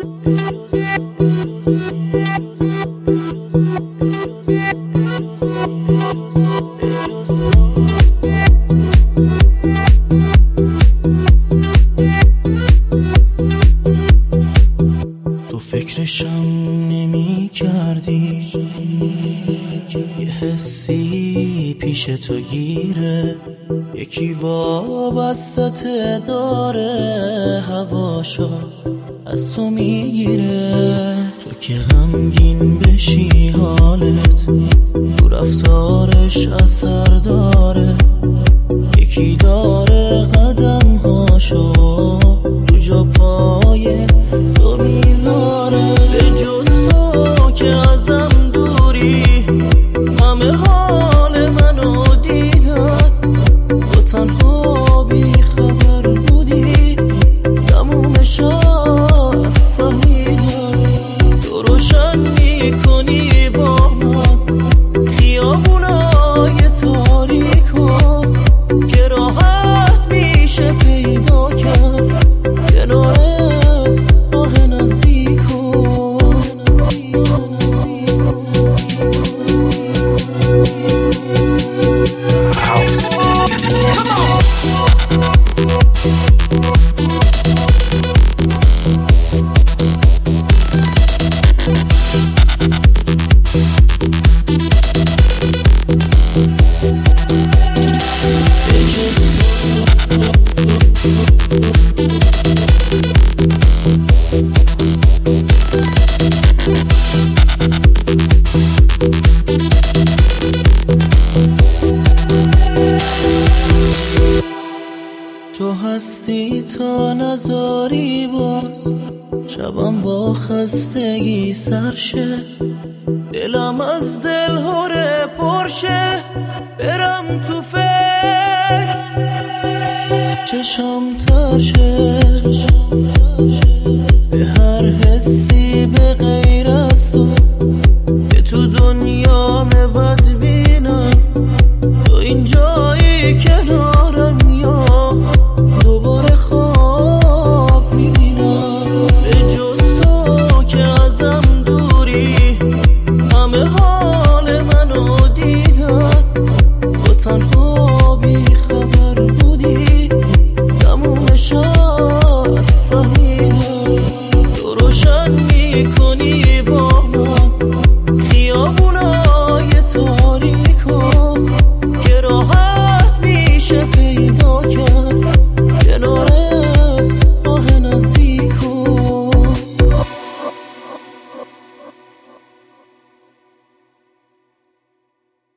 تو فکرشم نمی کردی، یه حسی پیش تو گیره، یکی وابستت داره، هواشو از تو میگیره. تو که غمگین بشی حالت تو رفتارش اثر داره، یکی داره قدم هاشو تو جا پای تو میذاره. به جز تو که ازم دوری همه حال منو دیدن، تو تنها بی خبر بودی تموم شب فهمیدن. تو روشن میکنی با من خیابونای تاریکو که راحت میشه پیدا کرد کنارت راه نزدیکو. تو هستی تا نذاری باز شبم با خستگی سرشه، دلم از دل هره پرشه، برم تو فکر چشم ترشه.